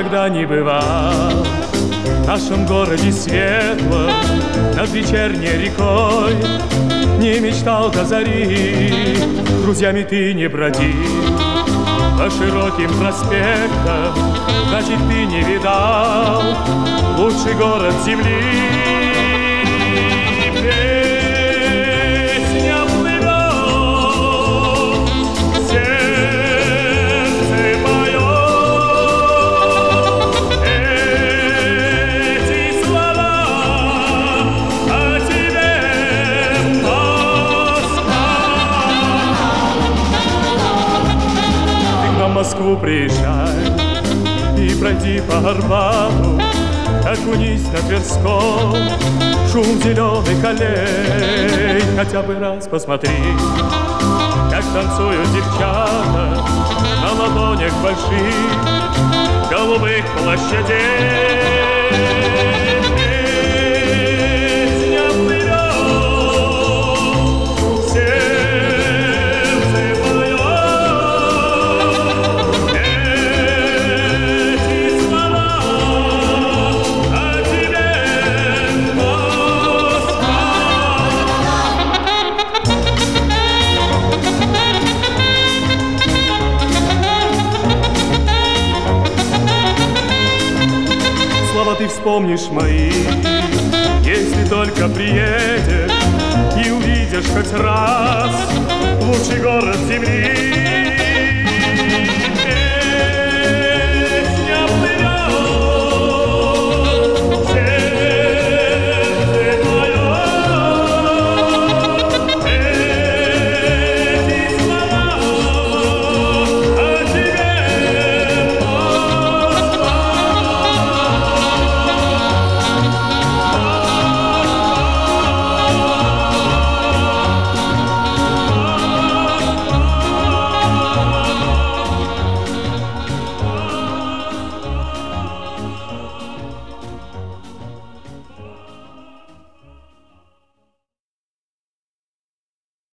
никогда не бывал в нашем городе светлом над вечерней рекой, не мечтал до зари, с друзьями ты не бродил по широким проспектам, значит, ты не видал лучший город земли. Песня плывет, сердце поет эти слова о тебе, Москва. Ты к нам в Москву приезжай и пройди по Арбату, окунись на Тверском, шум зеленых аллей, хотя бы раз посмотри, как танцуют девчата на ладонях больших голубых площадей. Песня плывет, сердце поет эти слова о тебе, Москва. Слова ты вспомнишь мои, если только приедешь и увидишь хоть раз лучший город земли.